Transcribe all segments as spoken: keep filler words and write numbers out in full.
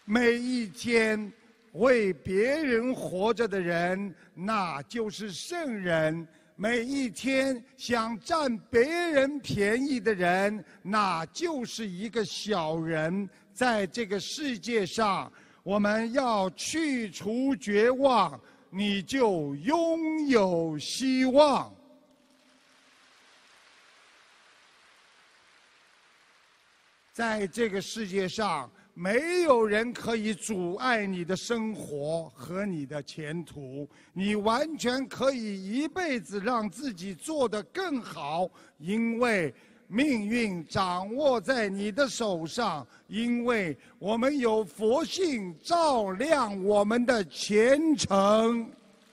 每一天为别人活着的人，那就是圣人；每一天想占别人便宜的人，那就是一个小人。在这个世界上，我们要去除绝望，你就拥有希望。在这个世界上，没有人可以阻碍你的生活和你的前途，你完全可以一辈子让自己做得更好，因为命运掌握在你的手上，因为我们有佛性照亮我们的前程。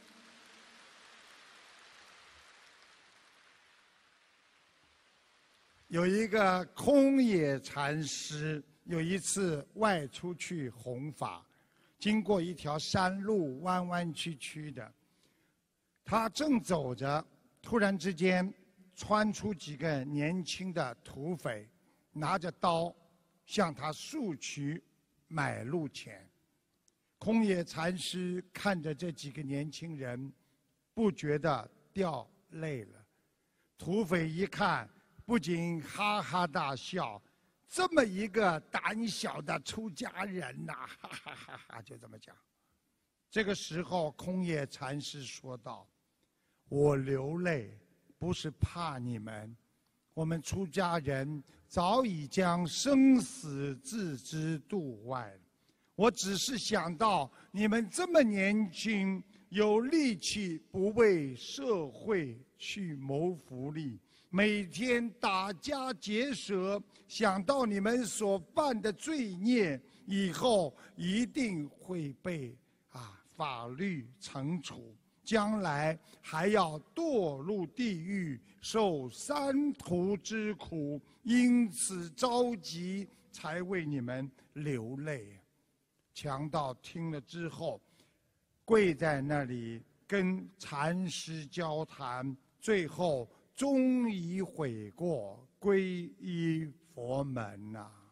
有一个空野禅师，有一次外出去弘法，经过一条山路，弯弯曲曲的。他正走着，突然之间窜出几个年轻的土匪，拿着刀向他索取买路钱。空野禅师看着这几个年轻人，不觉得掉泪了。土匪一看，不仅哈哈大笑，这么一个胆小的出家人呐、啊，哈哈哈哈，就这么讲。这个时候，空野禅师说道：“我流泪不是怕你们，我们出家人早已将生死置之度外了。我只是想到你们这么年轻，有力气，不为社会去谋福利。”每天打家劫舍，想到你们所犯的罪孽，以后一定会被啊法律惩处，将来还要堕入地狱，受三途之苦，因此着急，才为你们流泪。强盗听了之后，跪在那里跟禅师交谈，最后终于悔过，皈依佛门呐、啊。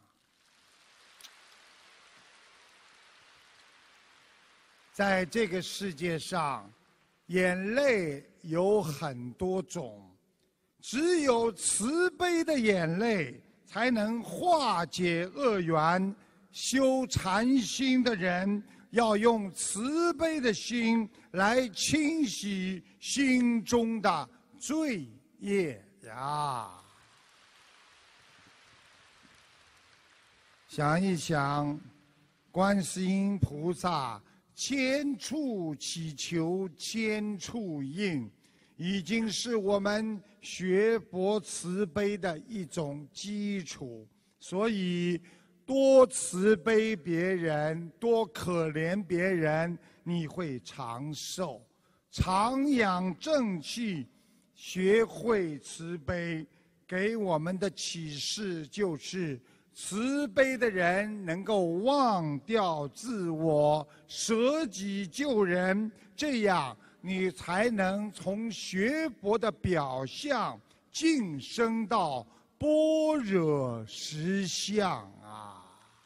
在这个世界上，眼泪有很多种，只有慈悲的眼泪才能化解恶缘。修禅心的人要用慈悲的心来清洗心中的罪业呀！想一想，观世音菩萨千处祈求千处应，已经是我们学佛慈悲的一种基础。所以，多慈悲别人，多可怜别人，你会长寿，常养正气。学会慈悲，给我们的启示就是：慈悲的人能够忘掉自我，舍己救人，这样你才能从学佛的表象晋升到般若实相啊！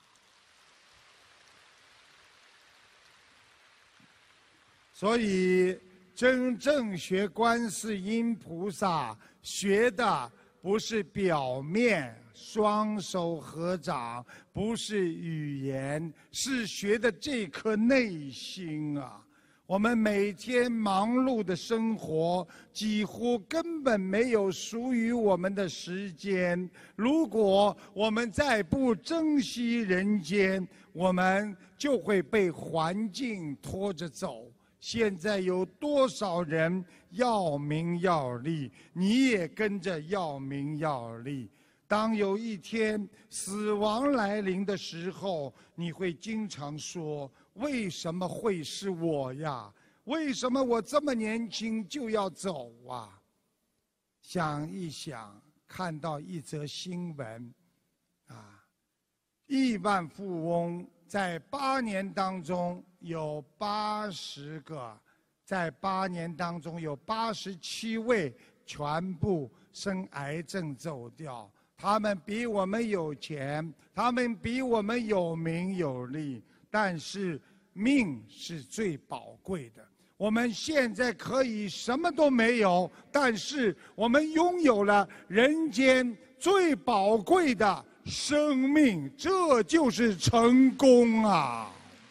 所以，真正学观世音菩萨，学的不是表面，双手合掌，不是语言，是学的这颗内心啊！我们每天忙碌的生活，几乎根本没有属于我们的时间。如果我们再不珍惜人间，我们就会被环境拖着走。现在有多少人要名要利，你也跟着要名要利。当有一天死亡来临的时候，你会经常说：为什么会是我呀？为什么我这么年轻就要走啊？想一想，看到一则新闻，啊，亿万富翁在八年当中有八十个，在八年当中有八十七位全部生癌症走掉。他们比我们有钱，他们比我们有名有利， 但是命是最宝贵的。我们现在可以什么都没有，但是我们拥有了人间最宝贵的生命，这就是成功啊！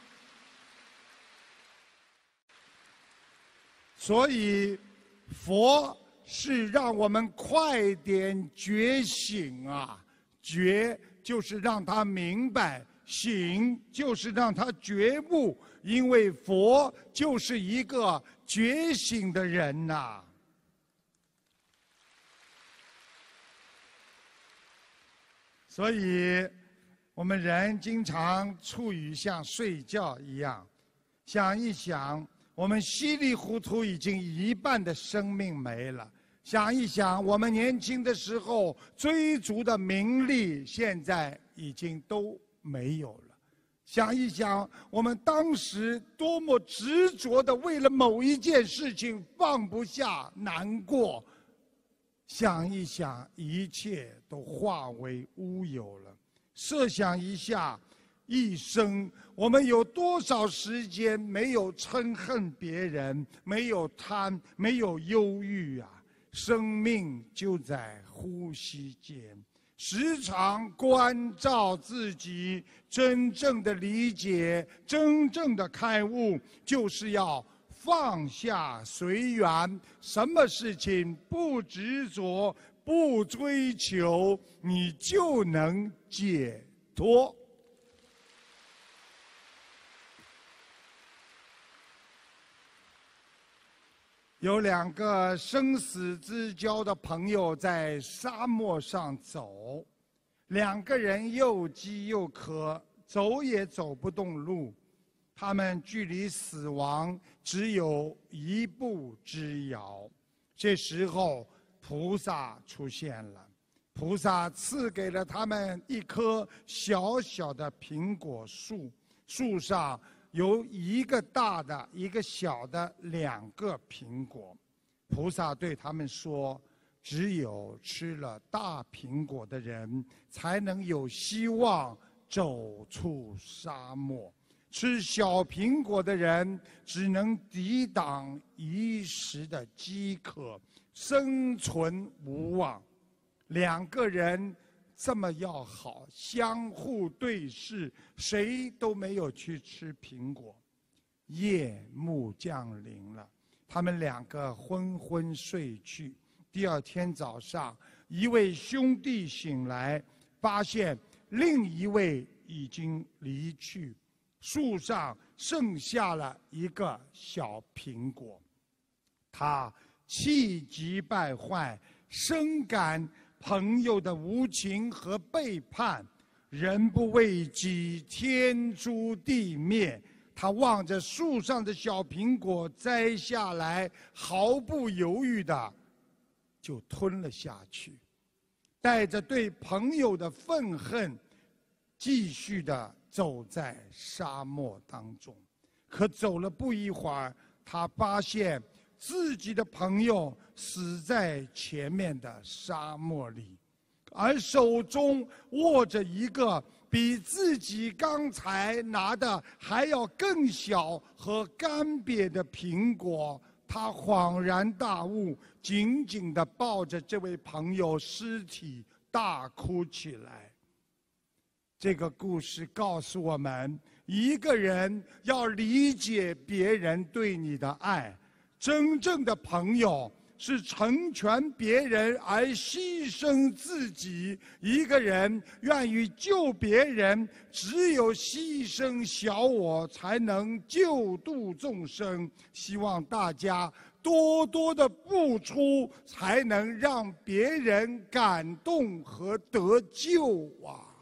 所以，佛是让我们快点觉醒啊！觉就是让他明白，醒就是让他觉悟，因为佛就是一个觉醒的人呐、啊。所以，我们人经常处于像睡觉一样，想一想，我们稀里糊涂已经一半的生命没了。想一想，我们年轻的时候追逐的名利，现在已经都没有了。想一想，我们当时多么执着的为了某一件事情放不下、难过。想一想，一切都化为乌有了。设想一下，一生我们有多少时间没有嗔恨别人，没有贪，没有忧郁啊？生命就在呼吸间，时常关照自己，真正的理解，真正的开悟，就是要放下随缘，什么事情不执着，不追求，你就能解脱。有两个生死之交的朋友在沙漠上走，两个人又饥又渴，走也走不动路，他们距离死亡只有一步之遥。这时候，菩萨出现了，菩萨赐给了他们一棵小小的苹果树，树上有一个大的，一个小的，两个苹果。菩萨对他们说：只有吃了大苹果的人，才能有希望走出沙漠。吃小苹果的人，只能抵挡一时的饥渴，生存无望。两个人这么要好，相互对视，谁都没有去吃苹果。夜幕降临了，他们两个昏昏睡去。第二天早上，一位兄弟醒来，发现另一位已经离去，树上剩下了一个小苹果。他气急败坏，深感朋友的无情和背叛，人不为己，天诛地灭。他望着树上的小苹果摘下来，毫不犹豫地就吞了下去，带着对朋友的愤恨，继续地走在沙漠当中。可走了不一会儿，他发现自己的朋友死在前面的沙漠里，而手中握着一个比自己刚才拿的还要更小和干瘪的苹果。他恍然大悟，紧紧地抱着这位朋友尸体大哭起来。这个故事告诉我们，一个人要理解别人对你的爱，真正的朋友是成全别人而牺牲自己。一个人愿意救别人，只有牺牲小我，才能救度众生。希望大家多多的付出，才能让别人感动和得救啊！